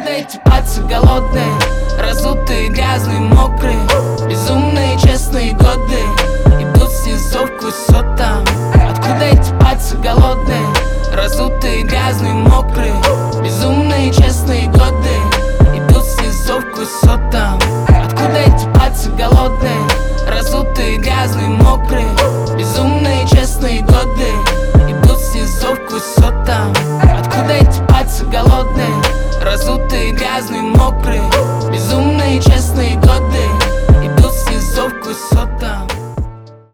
Откуда эти пацы голодные, разутые, грязные, мокрые? Безумные, честные годы идут в СИЗО к высотам. Откуда эти пацы голодные, разутые, грязные, мокрые? Безумные, честные годы идут в СИЗО к высотам. Откуда эти пацы голодные, разутые, грязные, мокрые? Безумные, честные годы идут в СИЗО к высотам.